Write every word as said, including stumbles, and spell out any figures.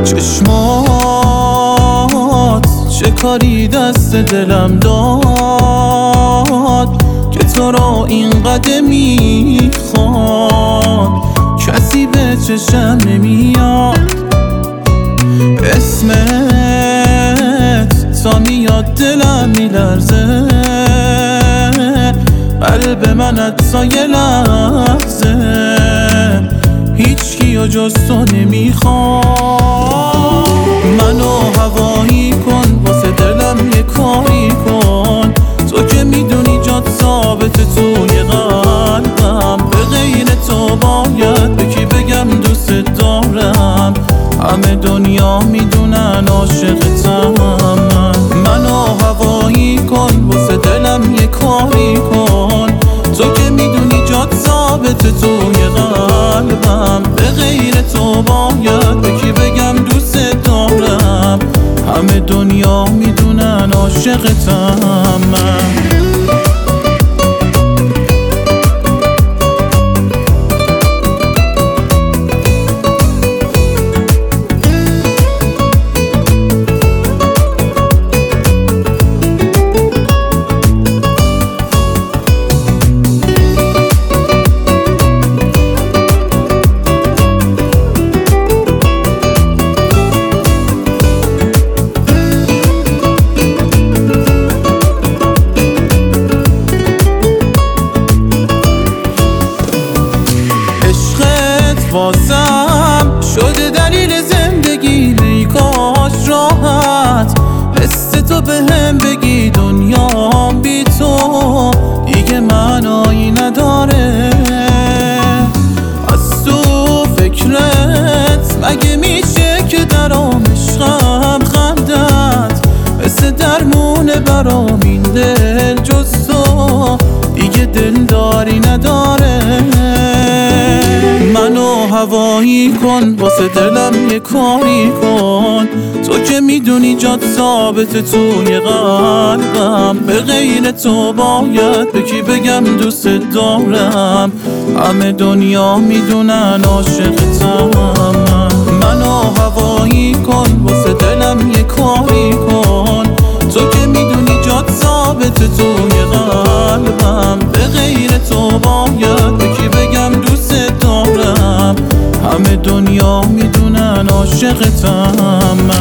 چشمات چه کاری دست دلم داد که تو را اینقدر میخواد، کسی به چشم نمیاد. اسمت تا میاد دلم میلرزه، قلب من حتی یه لحظه هیچ کیو جز تو نمیخواد. منو هوایی کن، واسه دلم یه کاری کن، تو که میدونی جات ثابت توی قلبم. به غیر تو باید به کی بگم دوست دارم، همه دنیا میدونن عاشقتم. منو هوایی کن، واسه دلم یه کاری کن، تو که میدونی جات ثابت توی قلبم. به غیر تو باید به کی بگم دوست دارم، همه دنیا میدونن عاشقتم من. واسم شده دلیل زندگی، کاش راحت حس تو به هم بگی. دنیام بی تو دیگه معنایی نداره، از تو فکرت مگه میشه که درام عشقم خندت مثل درمونه برام. این دل جز تو دیگه دلداری نداره. منو هوایی کن، واسه دلم یه کاری کن، تو که میدونی جات ثابت توی قلبم. به غیر تو باید به کی بگم دوست دارم، همه دنیا میدونن عاشقتم. منو هوایی کن، واسه دلم یه کاری کن، تو که میدونی جات ثابت توی قلبم. به غیر تو باید به کی بگم دوست دارم، همه دنیا میدونن عاشقتم.